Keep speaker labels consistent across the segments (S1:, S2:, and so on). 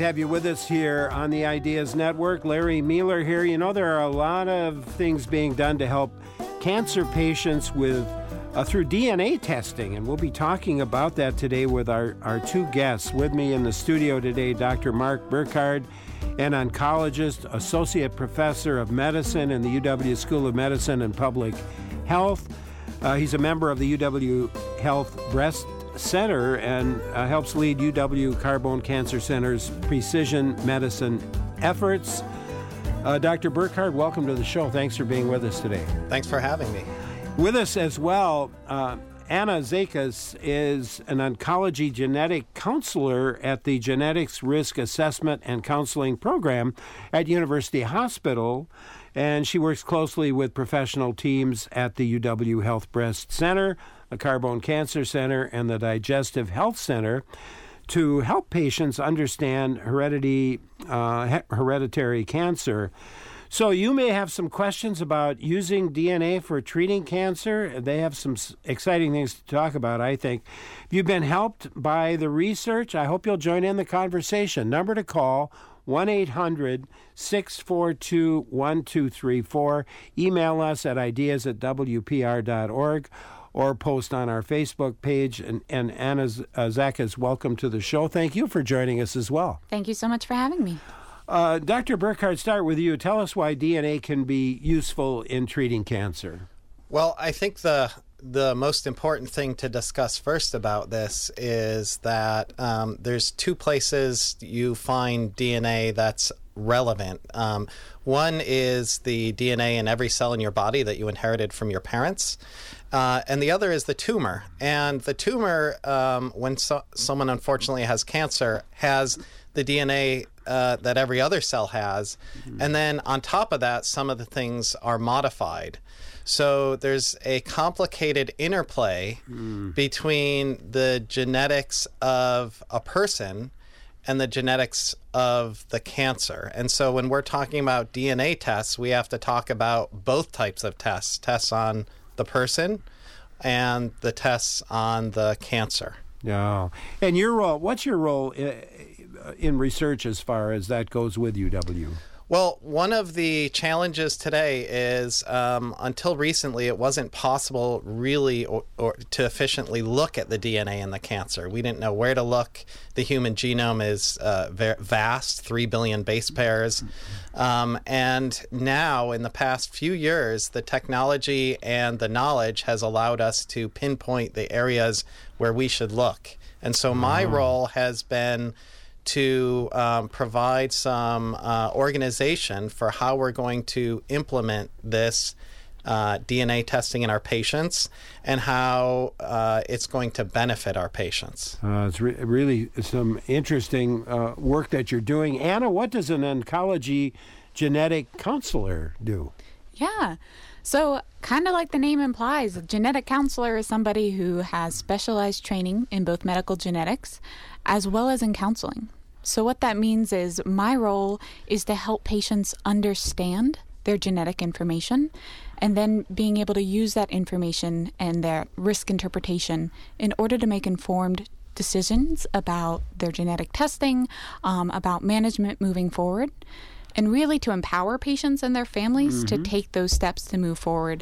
S1: have you with us here on the Ideas Network. Larry Mueller here. You know, there are a lot of things being done to help cancer patients with through DNA testing, and we'll be talking about that today with our two guests. With me in the studio today, Dr. Mark Burkhardt, an oncologist, associate professor of medicine in the UW School of Medicine and Public Health. He's a member of the UW Health Breast Center and helps lead UW Carbone Cancer Center's precision medicine efforts. Dr. Burkhardt, welcome to the show. Thanks for being with us today.
S2: Thanks for having me.
S1: With us as well, Anna Zakas is an oncology genetic counselor at the Genetics Risk Assessment and Counseling Program at University Hospital, and she works closely with professional teams at the UW Health Breast Center, the Carbone Cancer Center, and the Digestive Health Center to help patients understand hereditary cancer. So you may have some questions about using DNA for treating cancer. They have some exciting things to talk about, I think. If you've been helped by the research, I hope you'll join in the conversation. Number to call, 1-800-642-1234. Email us at ideas@wpr.org or post on our Facebook page. And Anna Zakas, welcome to the show. Thank you for joining us as well.
S3: Thank you so much for having me.
S1: Dr. Burkhardt, start with you. Tell us why DNA can be useful in treating cancer.
S2: Well, I think the most important thing to discuss first about this is that there's two places you find DNA that's relevant. One is the DNA in every cell in your body that you inherited from your parents, and the other is the tumor. And the tumor, when someone unfortunately has cancer, has the DNA that every other cell has. Mm-hmm. And then on top of that, some of the things are modified. So there's a complicated interplay between the genetics of a person and the genetics of the cancer. And so when we're talking about DNA tests, we have to talk about both types of tests on the person and the tests on the cancer.
S1: Yeah. And your role, what's your role in research as far as that goes with UW?
S2: Well, one of the challenges today is until recently it wasn't possible really or to efficiently look at the DNA in the cancer. We didn't know where to look. The human genome is very vast, 3 billion base pairs. And now, in the past few years, the technology and the knowledge has allowed us to pinpoint the areas where we should look. And so my role has been to provide some organization for how we're going to implement this DNA testing in our patients and how it's going to benefit our patients.
S1: It's really some interesting work that you're doing. Anna, what does an oncology genetic counselor do?
S3: Yeah. So kind of like the name implies, a genetic counselor is somebody who has specialized training in both medical genetics as well as in counseling. So what that means is my role is to help patients understand their genetic information and then being able to use that information and their risk interpretation in order to make informed decisions about their genetic testing, about management moving forward, and really to empower patients and their families to take those steps to move forward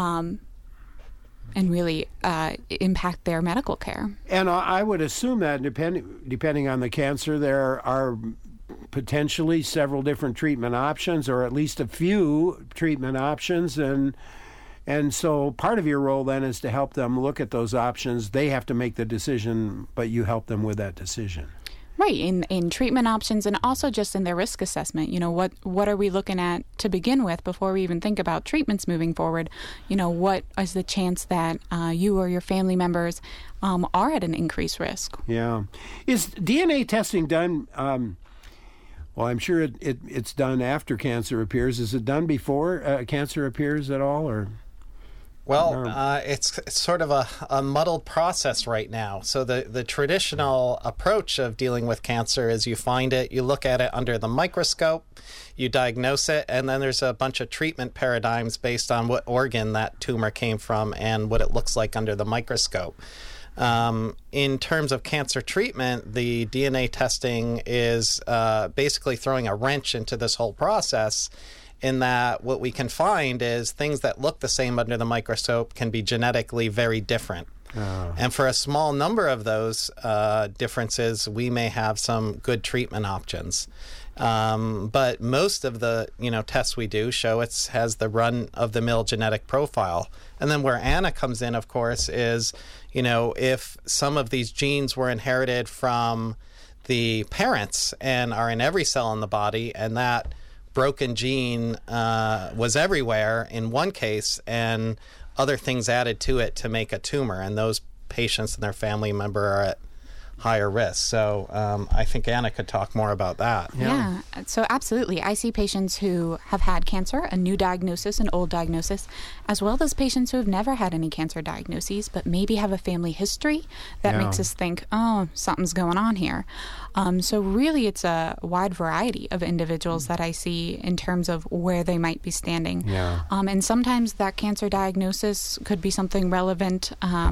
S3: and really impact their medical care.
S1: And I would assume that depending on the cancer, there are potentially several different treatment options, or at least a few treatment options, and so part of your role then is to help them look at those options. They have to make the decision, but you help them with that decision.
S3: Right, in treatment options and also just in their risk assessment. You know, what are we looking at to begin with before we even think about treatments moving forward? You know, what is the chance that you or your family members are at an increased risk?
S1: Yeah. Is DNA testing done, well, I'm sure it's done after cancer appears. Is it done before cancer appears at all, or?
S2: Well, it's sort of a muddled process right now. So the traditional approach of dealing with cancer is you find it, you look at it under the microscope, you diagnose it, and then there's a bunch of treatment paradigms based on what organ that tumor came from and what it looks like under the microscope. In terms of cancer treatment, the DNA testing is basically throwing a wrench into this whole process, in that what we can find is things that look the same under the microscope can be genetically very different. And for a small number of those differences, we may have some good treatment options. But most of the tests we do show it has the run-of-the-mill genetic profile. And then where Anna comes in, of course, is if some of these genes were inherited from the parents and are in every cell in the body, and that broken gene was everywhere in one case, and other things added to it to make a tumor, and those patients and their family member are at higher risk. So I think Anna could talk more about that.
S3: Yeah, so absolutely. I see patients who have had cancer, a new diagnosis, an old diagnosis, as well as patients who have never had any cancer diagnoses, but maybe have a family history that makes us think, oh, something's going on here. So really, it's a wide variety of individuals that I see in terms of where they might be standing.
S1: Yeah.
S3: And sometimes that cancer diagnosis could be something relevant,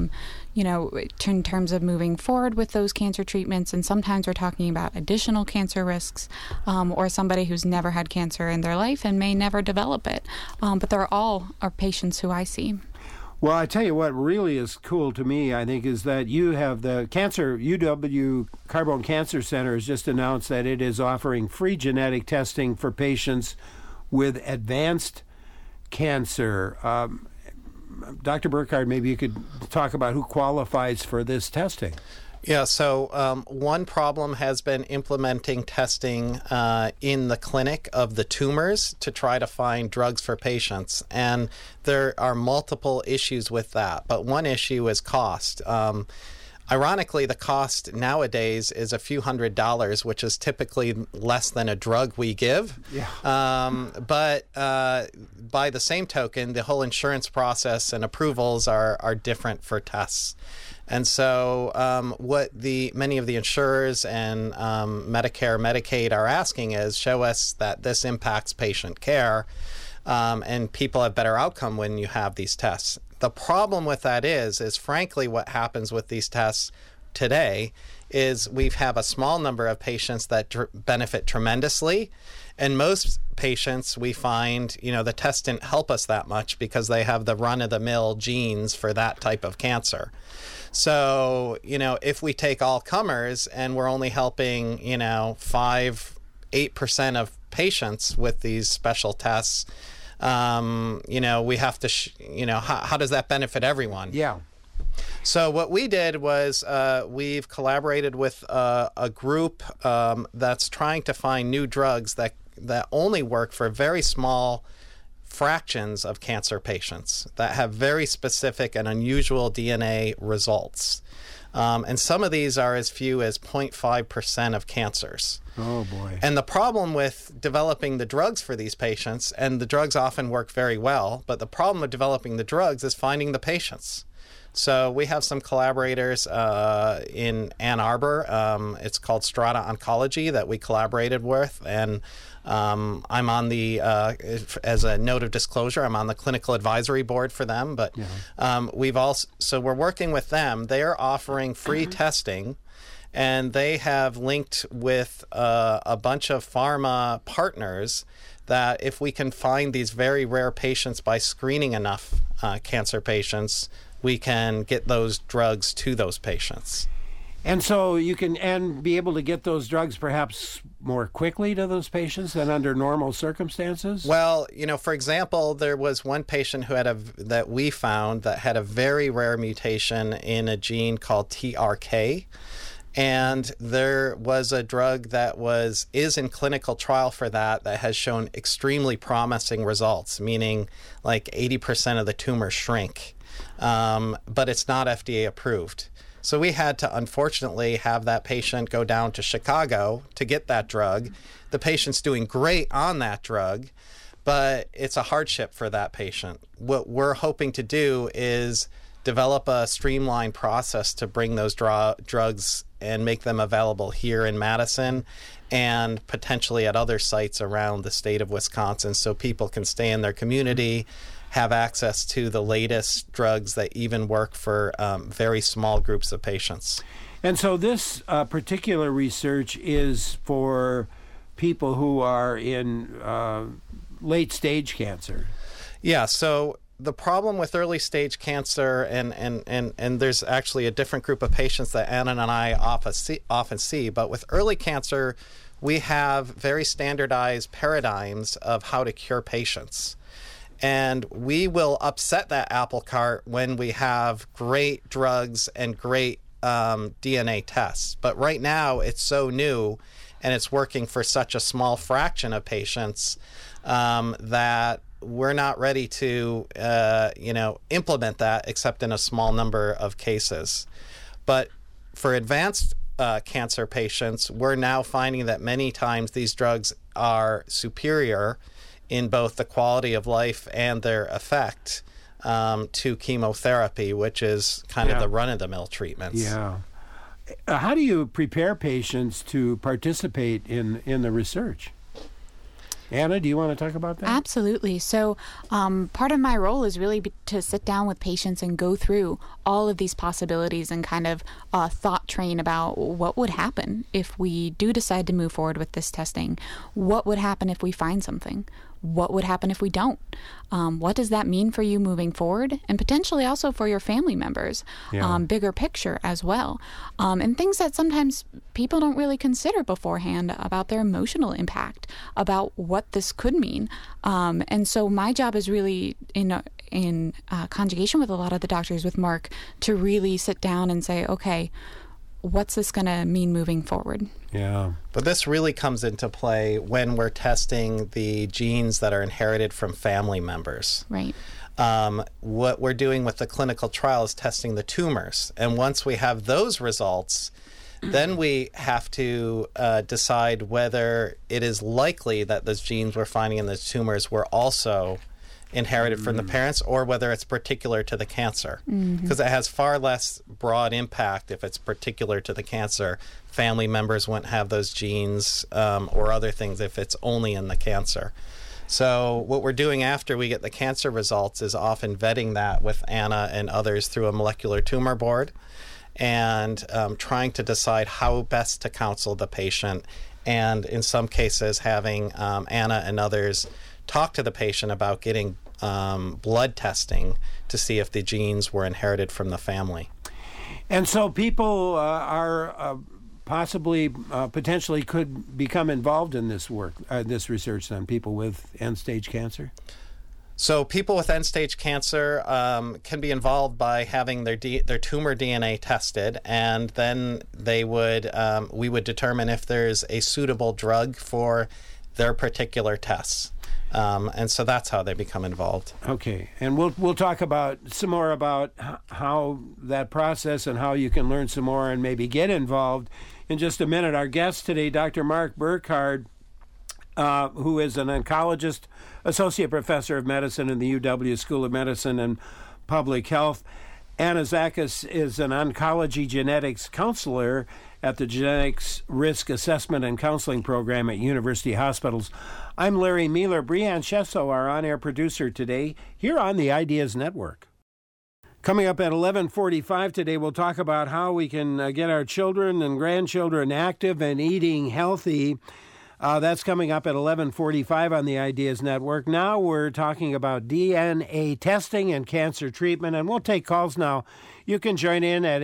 S3: in terms of moving forward with those cancer treatments. And sometimes we're talking about additional cancer risks, or somebody who's never had cancer in their life and may never develop it. But they're all our patients who I see.
S1: Well, I tell you what really is cool to me, I think, is that you have the UW Carbone Cancer Center has just announced that it is offering free genetic testing for patients with advanced cancer. Dr. Burkhardt, maybe you could talk about who qualifies for this testing.
S2: Yeah, so one problem has been implementing testing in the clinic of the tumors to try to find drugs for patients. And there are multiple issues with that. But one issue is cost. Ironically, the cost nowadays is a few $100s, which is typically less than a drug we give.
S1: Yeah.
S2: But by the same token, the whole insurance process and approvals are different for tests. And so what many of the insurers and Medicare, Medicaid are asking is, show us that this impacts patient care, and people have better outcome when you have these tests. The problem with that is frankly what happens with these tests today is we have a small number of patients that benefit tremendously, and most patients we find, the test didn't help us that much because they have the run-of-the-mill genes for that type of cancer. So, if we take all comers and we're only helping, 5-8% of patients with these special tests, we have to, how does that benefit everyone?
S1: Yeah.
S2: So what we did was we've collaborated with a group that's trying to find new drugs that only work for very small fractions of cancer patients that have very specific and unusual DNA results. And some of these are as few as 0.5% of cancers.
S1: Oh, boy.
S2: And the problem with developing the drugs for these patients, and the drugs often work very well, but the problem with developing the drugs is finding the patients. So we have some collaborators in Ann Arbor. It's called Strata Oncology that we collaborated with, and I'm on the, as a note of disclosure, I'm on the clinical advisory board for them. But so we're working with them. They're offering free testing, and they have linked with a bunch of pharma partners that if we can find these very rare patients by screening enough cancer patients, we can get those drugs to those patients.
S1: And so you can be able to get those drugs perhaps more quickly to those patients than under normal circumstances?
S2: Well, for example, there was one patient that we found that had a very rare mutation in a gene called TRK. And there was a drug that is in clinical trial for that has shown extremely promising results, meaning like 80% of the tumors shrink. But it's not FDA approved. So we had to, unfortunately, have that patient go down to Chicago to get that drug. The patient's doing great on that drug, but it's a hardship for that patient. What we're hoping to do is develop a streamlined process to bring those drugs and make them available here in Madison and potentially at other sites around the state of Wisconsin so people can stay in their community, have access to the latest drugs that even work for very small groups of patients.
S1: And so this particular research is for people who are in late-stage cancer.
S2: Yeah, so the problem with early-stage cancer, and there's actually a different group of patients that Anna and I often see, but with early cancer, we have very standardized paradigms of how to cure patients. And we will upset that apple cart when we have great drugs and great DNA tests. But right now, it's so new, and it's working for such a small fraction of patients that we're not ready to, implement that except in a small number of cases. But for advanced cancer patients, we're now finding that many times these drugs are superior in both the quality of life and their effect to chemotherapy, which is kind of the run-of-the-mill treatments.
S1: Yeah. How do you prepare patients to participate in the research? Anna, do you want to talk about that?
S3: Absolutely. So part of my role is really to sit down with patients and go through all of these possibilities and kind of thought train about what would happen if we do decide to move forward with this testing. What would happen if we find something? What would happen if we don't? What does that mean for you moving forward, and potentially also for your family members? Bigger picture as well. And things that sometimes people don't really consider beforehand about their emotional impact, about what this could mean. And so my job is really in conjugation with a lot of the doctors, with Mark, to really sit down and say, okay, what's this going to mean moving forward?
S1: Yeah.
S2: But this really comes into play when we're testing the genes that are inherited from family members.
S3: Right.
S2: What we're doing with the clinical trial is testing the tumors. And once we have those results, then we have to decide whether it is likely that those genes we're finding in the tumors were also inherited from the parents, or whether it's particular to the cancer, because it has far less broad impact if it's particular to the cancer. Family members wouldn't have those genes or other things if it's only in the cancer. So what we're doing after we get the cancer results is often vetting that with Anna and others through a molecular tumor board, and trying to decide how best to counsel the patient, and in some cases having Anna and others talk to the patient about getting blood testing to see if the genes were inherited from the family.
S1: And so people are potentially could become involved in this work, this research on people with end-stage cancer?
S2: So people with end-stage cancer can be involved by having their tumor DNA tested, and then we would determine if there's a suitable drug for their particular tests. And so that's how they become involved.
S1: Okay, and we'll talk about some more about how that process and how you can learn some more and maybe get involved in just a minute. Our guest today, Dr. Mark Burkhardt, who is an oncologist, associate professor of medicine in the UW School of Medicine and Public Health. Anna Zakas is an oncology genetics counselor at the Genetics Risk Assessment and Counseling Program at University Hospitals. I'm Larry Mueller. Brianne Shesso, our on-air producer today, here on the Ideas Network. Coming up at 11:45 today, we'll talk about how we can get our children and grandchildren active and eating healthy. That's coming up at 11:45 on the Ideas Network. Now we're talking about DNA testing and cancer treatment, and we'll take calls now. You can join in at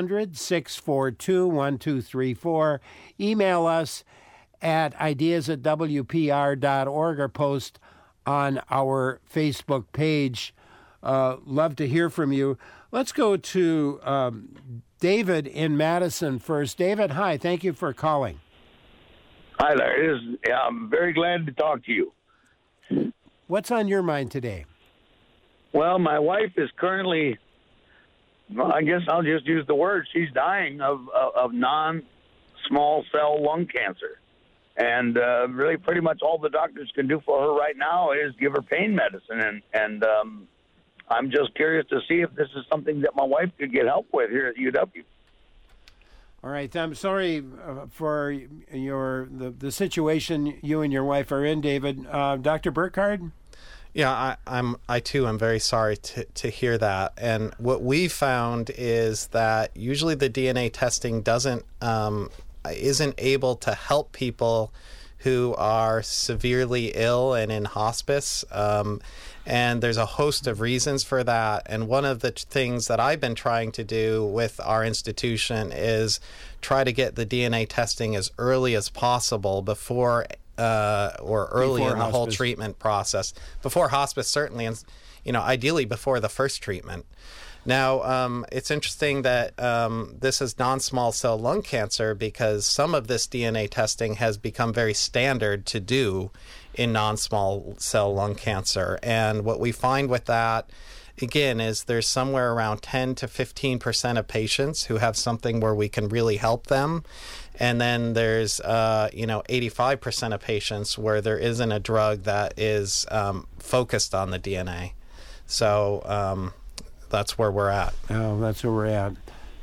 S1: 800-642-1234. Email us at ideas@wpr.org or post on our Facebook page. Love to hear from you. Let's go to David in Madison first. David, hi. Thank you for calling.
S4: Hi there. I'm very glad to talk to you.
S1: What's on your mind today?
S4: Well, my wife is currently, I guess I'll just use the word, she's dying of non-small cell lung cancer. And really pretty much all the doctors can do for her right now is give her pain medicine. And I'm just curious to see if this is something that my wife could get help with here at UW.
S1: All right. I'm sorry for the situation you and your wife are in, David. Dr. Burkhardt?
S2: Yeah, I too am very sorry to hear that. And what we found is that usually the DNA testing isn't able to help people who are severely ill and in hospice. And there's a host of reasons for that. And one of the things that I've been trying to do with our institution is try to get the DNA testing as early as possible before early in the whole treatment process, before hospice certainly, and ideally before the first treatment. Now, it's interesting that this is non-small cell lung cancer because some of this DNA testing has become very standard to do in non-small cell lung cancer. And what we find with that, again, is there's somewhere around 10 to 15% of patients who have something where we can really help them. And then there's, 85% of patients where there isn't a drug that is focused on the DNA. So that's where we're at.
S1: Oh, that's where we're at.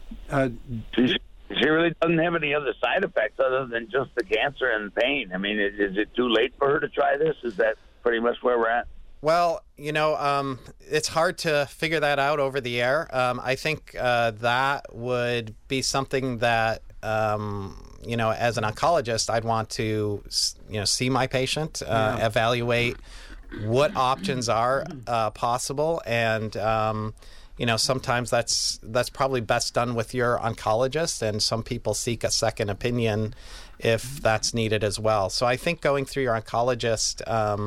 S4: She really doesn't have any other side effects other than just the cancer and pain. I mean, is it too late for her to try this? Is that pretty much where we're at?
S2: Well, it's hard to figure that out over the air. I think that would be something that, as an oncologist, I'd want to, see my patient, evaluate what options are possible. And, sometimes that's probably best done with your oncologist. And some people seek a second opinion if that's needed as well. So I think going through your oncologist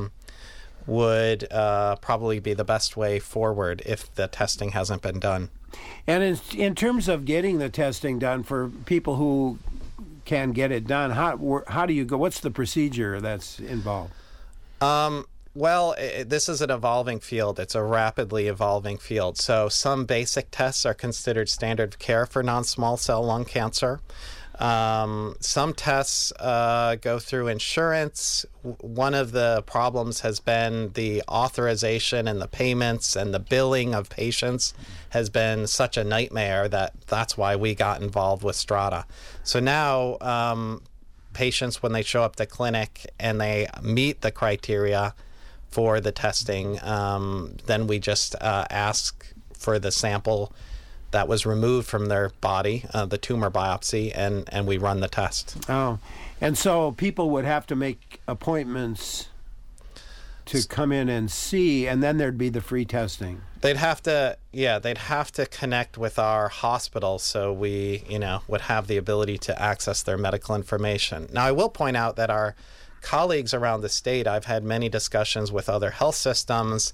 S2: would probably be the best way forward if the testing hasn't been done.
S1: And in terms of getting the testing done for people who can get it done, how do you go? What's the procedure that's involved?
S2: Well, this is an evolving field. It's a rapidly evolving field. So some basic tests are considered standard of care for non-small cell lung cancer. Some tests go through insurance. One of the problems has been the authorization and the payments and the billing of patients has been such a nightmare that's why we got involved with Strata. So now patients, when they show up to clinic and they meet the criteria for the testing, then we just ask for the sample that was removed from their body, the tumor biopsy, and we run the test.
S1: Oh, and so people would have to make appointments to come in and see, and then there'd be the free testing.
S2: They'd have to connect with our hospital so we, would have the ability to access their medical information. Now, I will point out that our colleagues around the state, I've had many discussions with other health systems.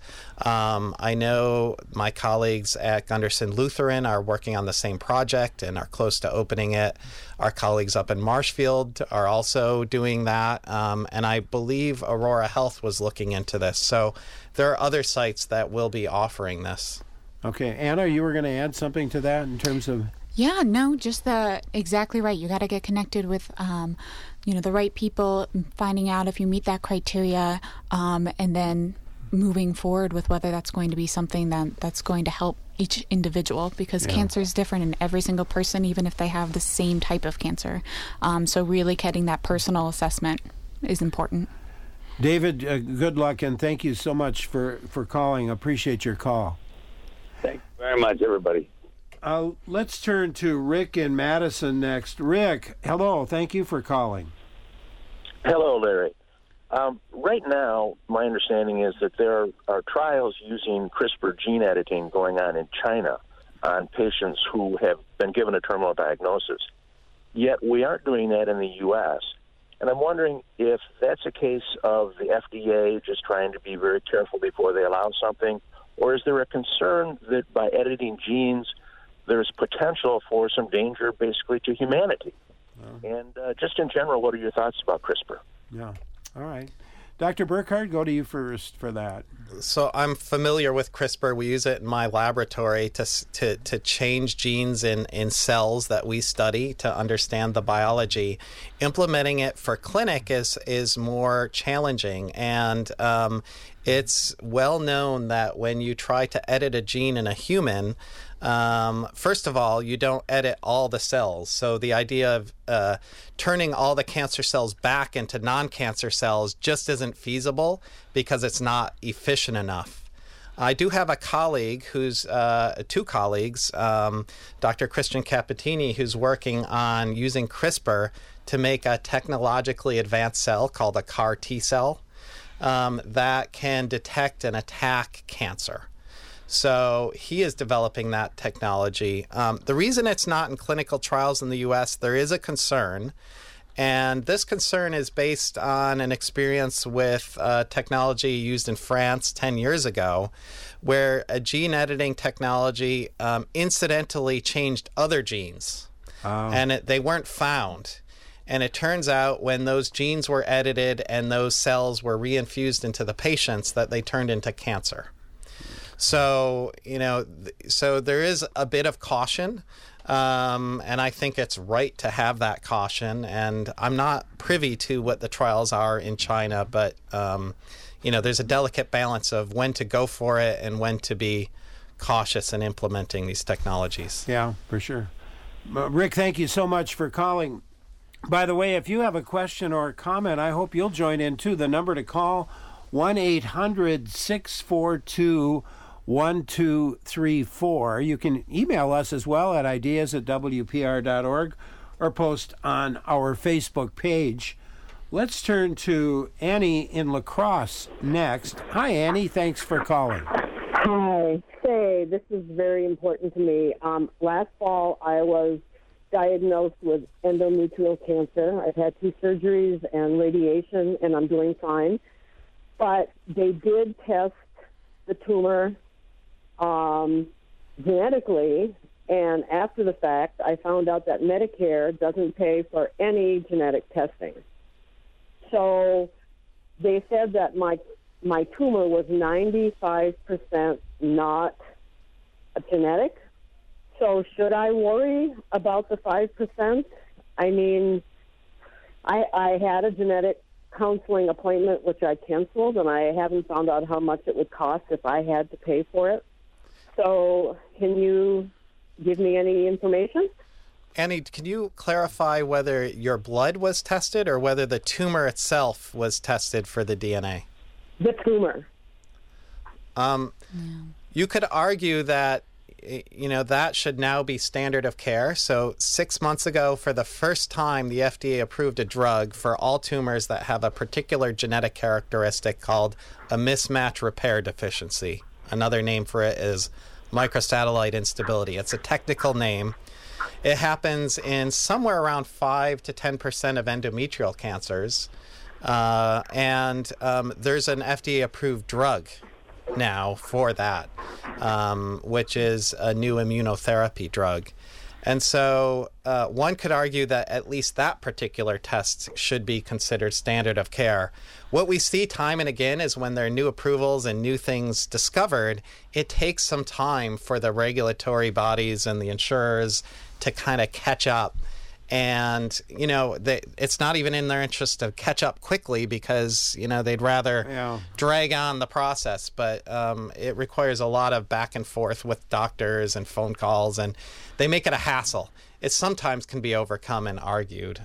S2: I know my colleagues at Gunderson Lutheran are working on the same project and are close to opening it. Our colleagues up in Marshfield are also doing that. And I believe Aurora Health was looking into this. So there are other sites that will be offering this.
S1: Okay. Anna, you were going to add something to that in terms of...
S3: Yeah, no, just exactly right. You got to get connected with, the right people, finding out if you meet that criteria, and then moving forward with whether that's going to be something that's going to help each individual, because cancer is different in every single person, even if they have the same type of cancer. So really getting that personal assessment is important.
S1: David, good luck, and thank you so much for calling. Appreciate your call.
S4: Thank you very much, everybody.
S1: Let's turn to Rick in Madison next. Rick, hello. Thank you for calling.
S5: Hello, Larry. Right now, my understanding is that there are trials using CRISPR gene editing going on in China on patients who have been given a terminal diagnosis. Yet we aren't doing that in the U.S. And I'm wondering if that's a case of the FDA just trying to be very careful before they allow something, or is there a concern that by editing genes, there's potential for some danger basically to humanity? And just in general, what are your thoughts about CRISPR?
S1: Yeah. All right. Dr. Burkhardt, go to you first for that.
S2: So I'm familiar with CRISPR. We use it in my laboratory to change genes in cells that we study to understand the biology. Implementing it for clinic is more challenging, and it's well known that when you try to edit a gene in a human, First of all, you don't edit all the cells. So the idea of turning all the cancer cells back into non-cancer cells just isn't feasible because it's not efficient enough. I do have a colleague who's, two colleagues, Dr. Christian Capitini, who's working on using CRISPR to make a technologically advanced cell called a CAR T cell that can detect and attack cancer. So he is developing that technology. The reason it's not in clinical trials in the U.S., there is a concern. And this concern is based on an experience with technology used in France 10 years ago, where a gene editing technology incidentally changed other genes. And they weren't found. And it turns out when those genes were edited and those cells were reinfused into the patients, that they turned into cancer. So, so there is a bit of caution. And I think it's right to have that caution. And I'm not privy to what the trials are in China, but, there's a delicate balance of when to go for it and when to be cautious in implementing these technologies.
S1: Yeah, for sure. Rick, thank you so much for calling. By the way, if you have a question or a comment, I hope you'll join in too. The number to call, 1-800-642-1234. You can email us as well at ideas@wpr.org or post on our Facebook page. Let's turn to Annie in La Crosse next. Hi, Annie. Thanks for calling.
S6: Hi. Say, this is very important to me. Last fall, I was diagnosed with endometrial cancer. I've had 2 surgeries and radiation, and I'm doing fine. But they did test the tumor genetically, and after the fact, I found out that Medicare doesn't pay for any genetic testing. So they said that my tumor was 95% not genetic. So should I worry about the 5%? I mean, I had a genetic counseling appointment, which I canceled, and I haven't found out how much it would cost if I had to pay for it. So can you give me any information?
S2: Annie, can you clarify whether your blood was tested or whether the tumor itself was tested for the DNA?
S6: The tumor.
S2: You could argue that, that should now be standard of care. So 6 months ago, for the first time, the FDA approved a drug for all tumors that have a particular genetic characteristic called a mismatch repair deficiency. Another name for it is microsatellite instability. It's a technical name. It happens in somewhere around 5 to 10% of endometrial cancers. And there's an FDA-approved drug now for that, which is a new immunotherapy drug. And so one could argue that at least that particular test should be considered standard of care. What we see time and again is when there are new approvals and new things discovered, it takes some time for the regulatory bodies and the insurers to kind of catch up. And, it's not even in their interest to catch up quickly because, they'd rather drag on the process. But it requires a lot of back and forth with doctors and phone calls, and they make it a hassle. It sometimes can be overcome and argued.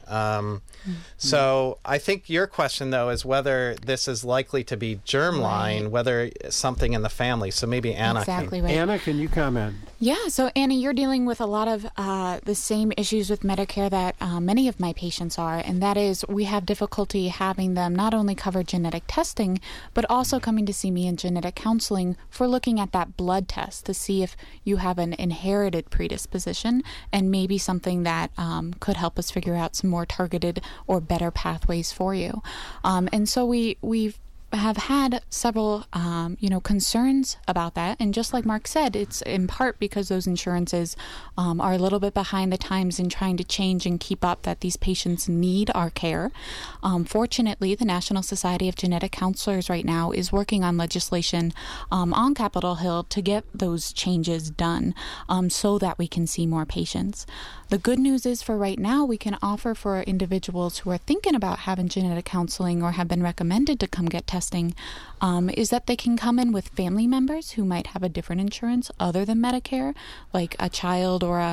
S2: So I think your question, though, is whether this is likely to be germline, whether something in the family. So maybe Anna
S3: Exactly
S2: can.
S3: right.
S1: Anna, can you comment?
S3: Yeah, so Annie, you're dealing with a lot of the same issues with Medicare that many of my patients are, and that is we have difficulty having them not only cover genetic testing, but also coming to see me in genetic counseling for looking at that blood test to see if you have an inherited predisposition and maybe something that could help us figure out some more targeted or better pathways for you. And so we've have had several, concerns about that. And just like Mark said, it's in part because those insurances are a little bit behind the times in trying to change and keep up that these patients need our care. Fortunately, the National Society of Genetic Counselors right now is working on legislation on Capitol Hill to get those changes done so that we can see more patients. The good news is for right now, we can offer for individuals who are thinking about having genetic counseling or have been recommended to come get tested testing is that they can come in with family members who might have a different insurance other than Medicare, like a child or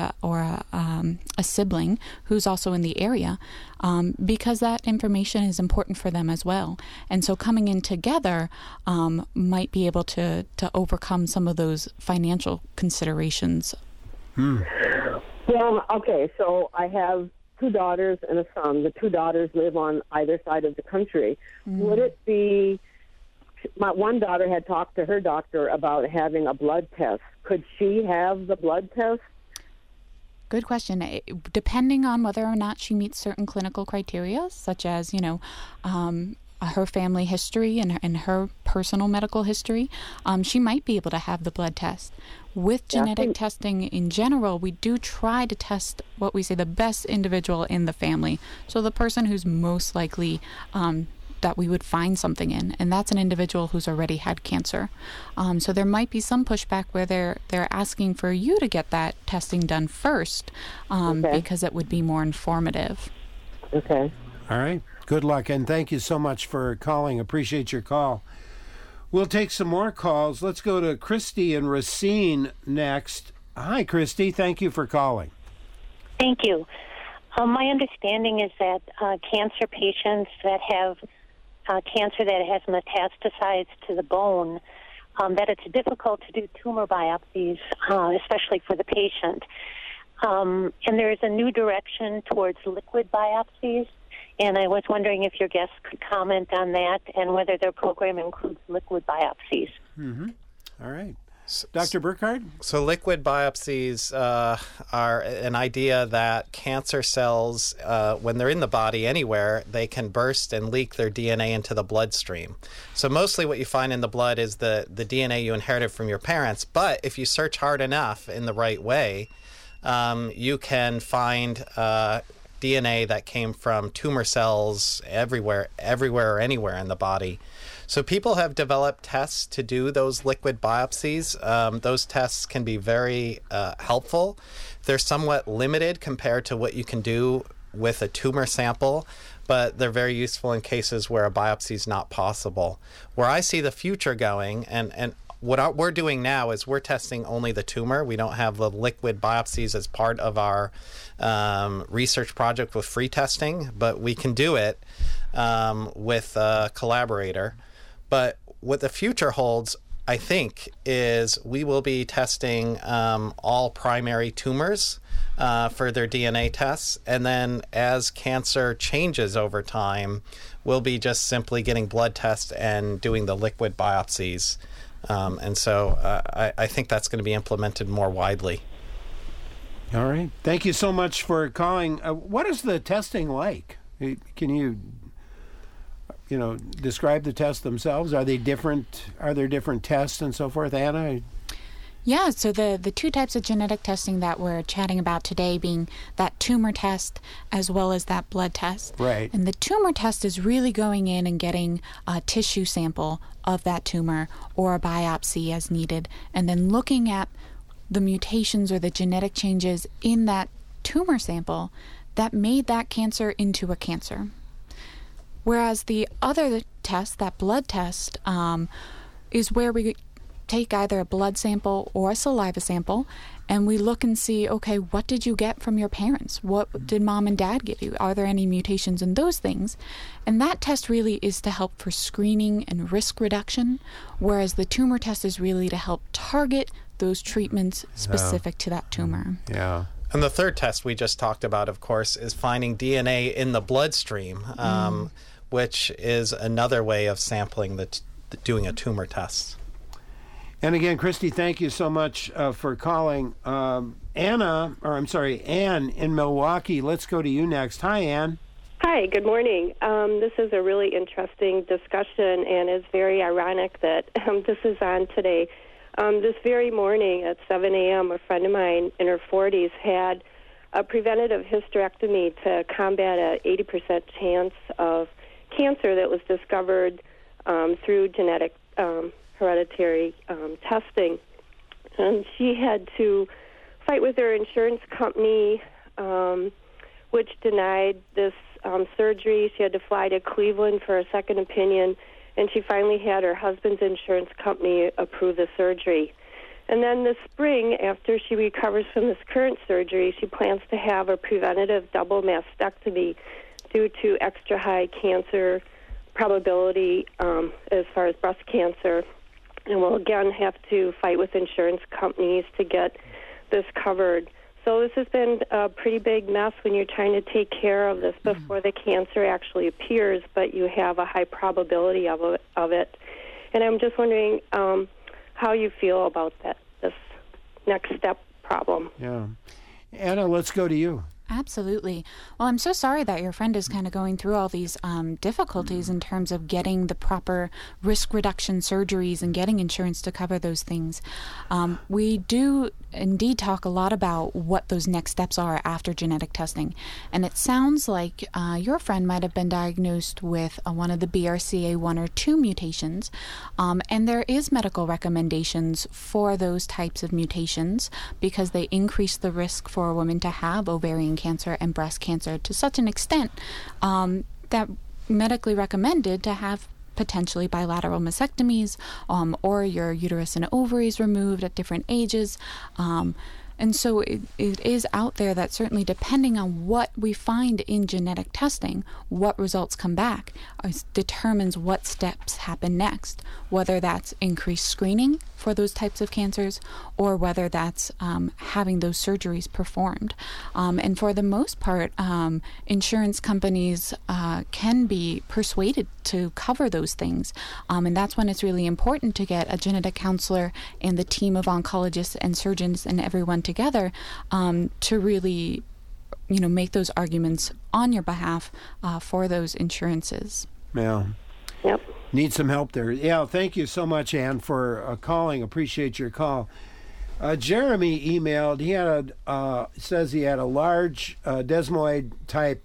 S3: a sibling who's also in the area, because that information is important for them as well. And so coming in together might be able to overcome some of those financial considerations.
S6: Well, okay, so I have 2 daughters and a son. The 2 daughters live on either side of the country. Would it be, my one daughter had talked to her doctor about having a blood test. Could she have the blood test?
S3: Good question. Depending on whether or not she meets certain clinical criteria, such as, her family history and her personal medical history, she might be able to have the blood test. With genetic testing in general, we do try to test what we say the best individual in the family. So the person who's most likely that we would find something in, and that's an individual who's already had cancer. So there might be some pushback where they're asking for you to get that testing done first, because it would be more informative.
S6: Okay.
S1: All right. Good luck, and thank you so much for calling. Appreciate your call. We'll take some more calls. Let's go to Christy and Racine next. Hi, Christy. Thank you for calling.
S7: Thank you. My understanding is that cancer patients that have cancer that has metastasized to the bone, that it's difficult to do tumor biopsies, especially for the patient. And there is a new direction towards liquid biopsies. And I was wondering if your guests could comment on that and whether their program includes liquid biopsies.
S1: All right. Dr. Burkhardt?
S2: So liquid biopsies are an idea that cancer cells, when they're in the body anywhere, they can burst and leak their DNA into the bloodstream. So mostly what you find in the blood is the DNA you inherited from your parents. But if you search hard enough in the right way, you can find DNA that came from tumor cells everywhere or anywhere in the body. So people have developed tests to do those liquid biopsies. Those tests can be very helpful. They're somewhat limited compared to what you can do with a tumor sample, but they're very useful in cases where a biopsy is not possible. Where I see the future going, and what we're doing now is we're testing only the tumor. We don't have the liquid biopsies as part of our research project with free testing, but we can do it with a collaborator. But what the future holds, I think, is we will be testing all primary tumors for their DNA tests. And then as cancer changes over time, we'll be just simply getting blood tests and doing the liquid biopsies. And so I think that's going to be implemented more widely.
S1: All right. Thank you so much for calling. What is the testing like? Can you describe the tests themselves? Are they different? Are there different tests and so forth, Anna?
S3: Yeah, so the 2 types of genetic testing that we're chatting about today being that tumor test as well as that blood test.
S1: Right.
S3: And the tumor test is really going in and getting a tissue sample of that tumor or a biopsy as needed, and then looking at the mutations or the genetic changes in that tumor sample that made that cancer into a cancer. Whereas the other test, that blood test, is where we take either a blood sample or a saliva sample, and we look and see, okay, what did you get from your parents? What did mom and dad give you? Are there any mutations in those things? And that test really is to help for screening and risk reduction, whereas the tumor test is really to help target those treatments specific to that tumor.
S1: Yeah.
S2: And the third test we just talked about, of course, is finding DNA in the bloodstream, which is another way of sampling doing a tumor test.
S1: And again, Christy, thank you so much for calling. Anne in Milwaukee. Let's go to you next. Hi, Anne.
S8: Hi, good morning. This is a really interesting discussion, and it's very ironic that this is on today. This very morning at 7 a.m., a friend of mine in her 40s had a preventative hysterectomy to combat an 80% chance of cancer that was discovered through genetic hereditary testing. And she had to fight with her insurance company, which denied this surgery. She had to fly to Cleveland for a second opinion, and she finally had her husband's insurance company approve the surgery. And then this spring, after she recovers from this current surgery, she plans to have a preventative double mastectomy due to extra high cancer probability as far as breast cancer. And will again have to fight with insurance companies to get this covered. So this has been a pretty big mess when you're trying to take care of this before the cancer actually appears, but you have a high probability of it. And I'm just wondering how you feel about this next step problem.
S1: Yeah. Anna, let's go to you.
S3: Absolutely. Well, I'm so sorry that your friend is kind of going through all these difficulties in terms of getting the proper risk reduction surgeries and getting insurance to cover those things. We do indeed talk a lot about what those next steps are after genetic testing. And it sounds like your friend might have been diagnosed with one of the BRCA1 or 2 mutations. And there is medical recommendations for those types of mutations because they increase the risk for a woman to have ovarian cancer and breast cancer to such an extent that medically recommended to have potentially bilateral mastectomies or your uterus and ovaries removed at different ages. And so it is out there that certainly depending on what we find in genetic testing, what results come back determines what steps happen next, whether that's increased screening for those types of cancers or whether that's having those surgeries performed. And for the most part, insurance companies can be persuaded to cover those things. And that's when it's really important to get a genetic counselor and the team of oncologists and surgeons and everyone together to really, make those arguments on your behalf for those insurances.
S1: Yeah.
S8: Yep.
S1: Need some help there. Yeah, thank you so much, Ann, for calling. Appreciate your call. Jeremy emailed. He had says he had a large desmoid type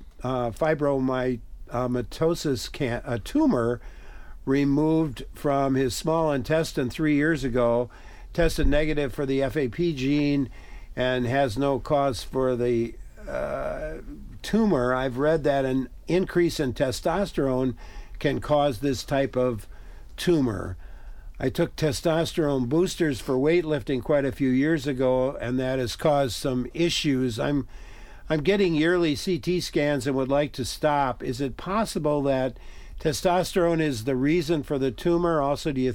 S1: fibromatosis tumor removed from his small intestine 3 years ago. Tested negative for the FAP gene and has no cause for the tumor. I've read that an increase in testosterone can cause this type of tumor. I took testosterone boosters for weightlifting quite a few years ago, and that has caused some issues. I'm getting yearly CT scans and would like to stop. Is it possible that testosterone is the reason for the tumor? Also, do you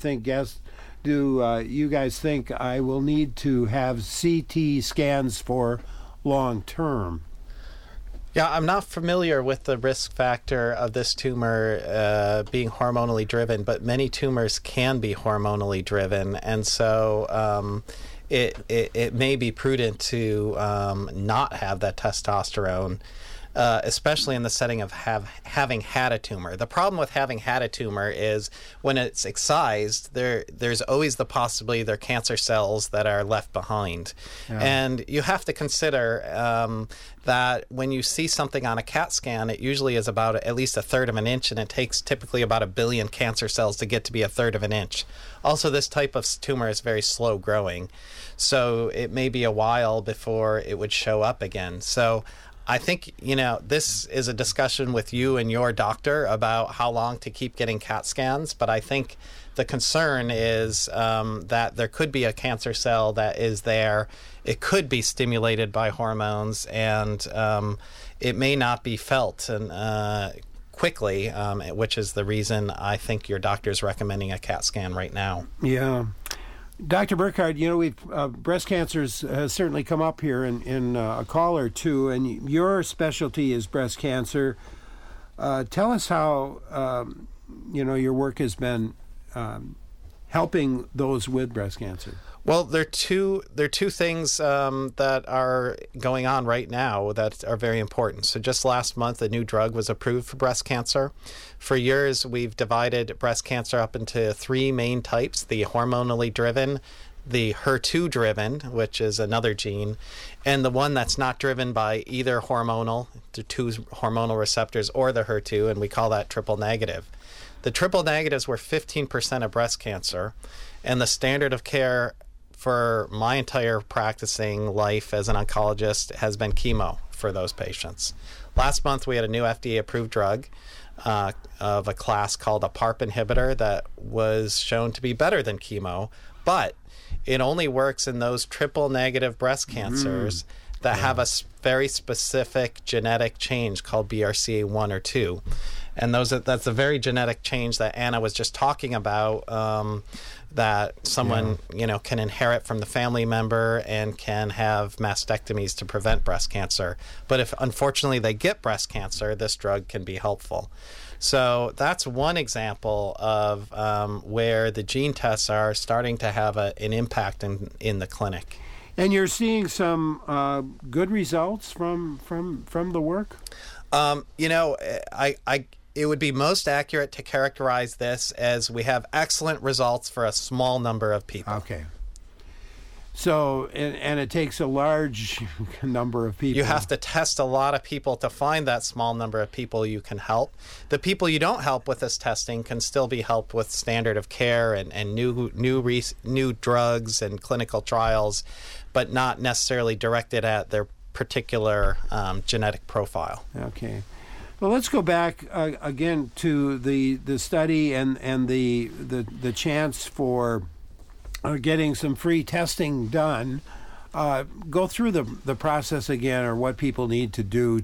S1: guys think I will need to have CT scans for long term?
S2: Yeah, I'm not familiar with the risk factor of this tumor being hormonally driven, but many tumors can be hormonally driven, and so it may be prudent to not have that testosterone, especially in the setting of having had a tumor. The problem with having had a tumor is when it's excised, there's always the possibility there are cancer cells that are left behind. Yeah. And you have to consider that when you see something on a CAT scan, it usually is about at least a third of an inch, and it takes typically about 1 billion cancer cells to get to be a third of an inch. Also, this type of tumor is very slow growing, so it may be a while before it would show up again. So I think, this is a discussion with you and your doctor about how long to keep getting CAT scans, but I think the concern is that there could be a cancer cell that is there. It could be stimulated by hormones, and it may not be felt quickly, which is the reason I think your doctor is recommending a CAT scan right now.
S1: Yeah. Dr. Burkhardt, we've breast cancers has certainly come up here in a call or two, and your specialty is breast cancer. Tell us how your work has been helping those with breast cancer.
S2: Well, there are two things that are going on right now that are very important. So just last month, a new drug was approved for breast cancer. For years, we've divided breast cancer up into 3 main types: the hormonally driven, the HER2-driven, which is another gene, and the one that's not driven by either hormonal, the 2 hormonal receptors, or the HER2, and we call that triple negative. The triple negatives were 15% of breast cancer, and the standard of care for my entire practicing life as an oncologist has been chemo for those patients. Last month, we had a new FDA-approved drug of a class called a PARP inhibitor that was shown to be better than chemo, but it only works in those triple-negative breast cancers that have a very specific genetic change called BRCA1 or 2. And that's a very genetic change that Anna was just talking about, that someone can inherit from the family member and can have mastectomies to prevent breast cancer. But if unfortunately they get breast cancer, this drug can be helpful. So that's one example of where the gene tests are starting to have an impact in the clinic.
S1: And you're seeing some good results from the work?
S2: It would be most accurate to characterize this as we have excellent results for a small number of people.
S1: Okay. So, and it takes a large number of people.
S2: You have to test a lot of people to find that small number of people you can help. The people you don't help with this testing can still be helped with standard of care and new drugs and clinical trials, but not necessarily directed at their particular genetic profile.
S1: Okay. Well, let's go back again to the study and the chance for getting some free testing done. Go through the process again, or what people need to do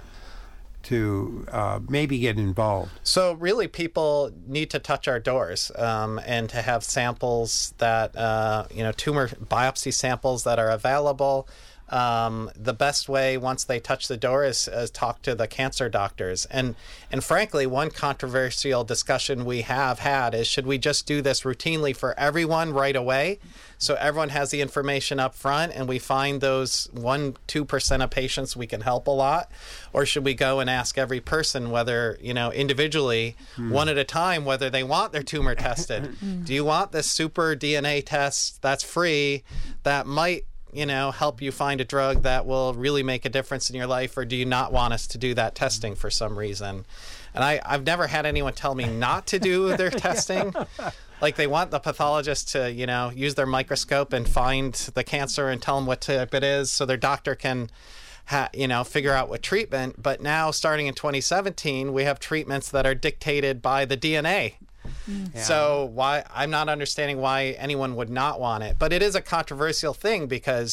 S1: to maybe get involved.
S2: So really, people need to touch our doors and to have samples that, tumor biopsy samples that are available. The best way once they touch the door is talk to the cancer doctors. And frankly, one controversial discussion we have had is, should we just do this routinely for everyone right away, so everyone has the information up front and we find those 1-2% of patients we can help a lot? Or should we go and ask every person, whether, individually, one at a time, whether they want their tumor tested? Do you want this super DNA test that's free that might help you find a drug that will really make a difference in your life, or do you not want us to do that testing for some reason? And I've never had anyone tell me not to do their testing. Like, they want the pathologist to, use their microscope and find the cancer and tell them what type it is so their doctor can, figure out what treatment. But now, starting in 2017, we have treatments that are dictated by the DNA. Yeah. So I'm not understanding why anyone would not want it, but it is a controversial thing because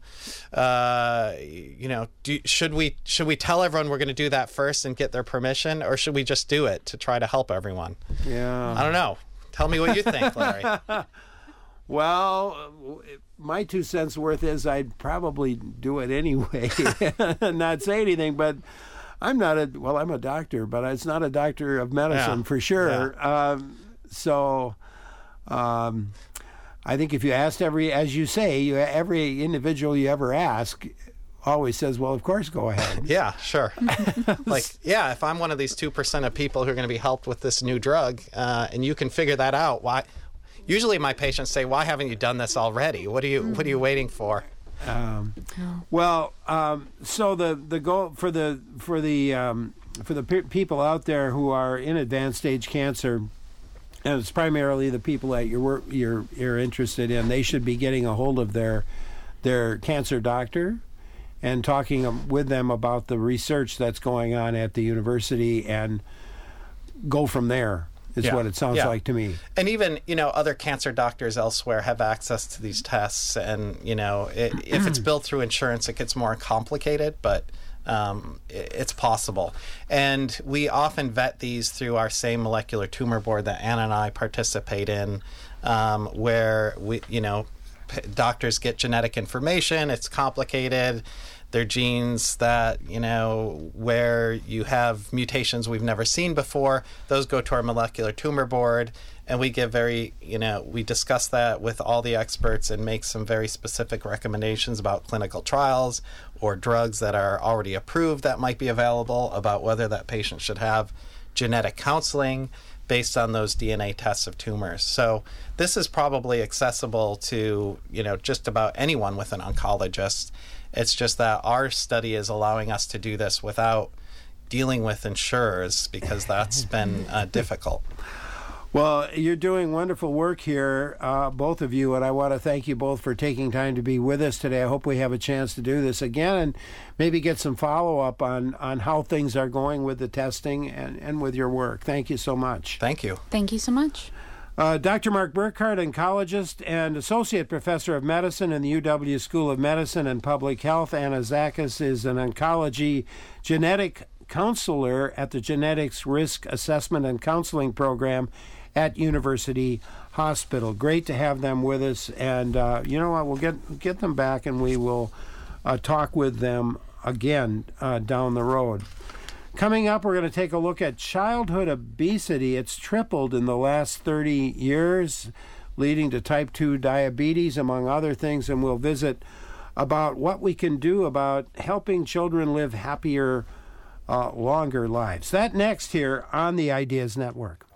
S2: should we tell everyone we're going to do that first and get their permission, or should we just do it to try to help everyone?
S1: Yeah,
S2: I don't know. Tell me what you think, Larry.
S1: Well, my 2 cents worth is I'd probably do it anyway, not say anything, but. I'm a doctor, but it's not a doctor of medicine for sure. Yeah. I think if you asked every individual you ever ask always says, well, of course, go ahead.
S2: Yeah, sure. If I'm one of these 2% of people who are going to be helped with this new drug, and you can figure that out, why? Usually my patients say, why haven't you done this already? What are you waiting for?
S1: So the goal for the people out there who are in advanced stage cancer, and it's primarily the people that you're interested in, they should be getting a hold of their cancer doctor and talking with them about the research that's going on at the university, and go from there. Is what it sounds like to me.
S2: And even, other cancer doctors elsewhere have access to these tests. And, if it's billed through insurance, it gets more complicated, but it's possible. And we often vet these through our same molecular tumor board that Anna and I participate in, where doctors get genetic information. It's complicated. They're genes that, where you have mutations we've never seen before. Those go to our molecular tumor board, and we give we discuss that with all the experts and make some very specific recommendations about clinical trials or drugs that are already approved that might be available, about whether that patient should have genetic counseling based on those DNA tests of tumors. So this is probably accessible to, just about anyone with an oncologist. It's just that our study is allowing us to do this without dealing with insurers, because that's been difficult.
S1: Well, you're doing wonderful work here, both of you, and I want to thank you both for taking time to be with us today. I hope we have a chance to do this again and maybe get some follow-up on how things are going with the testing and with your work. Thank you so much.
S2: Thank you.
S3: Thank you so much.
S1: Dr. Mark Burkhardt, oncologist and associate professor of medicine in the UW School of Medicine and Public Health. Anna Zakas is an oncology genetic counselor at the Genetics Risk Assessment and Counseling Program at University Hospital. Great to have them with us, and you know what? We'll get them back, and we will talk with them again down the road. Coming up, we're going to take a look at childhood obesity. It's tripled in the last 30 years, leading to type 2 diabetes, among other things, and we'll visit about what we can do about helping children live happier, longer lives. That next here on the Ideas Network.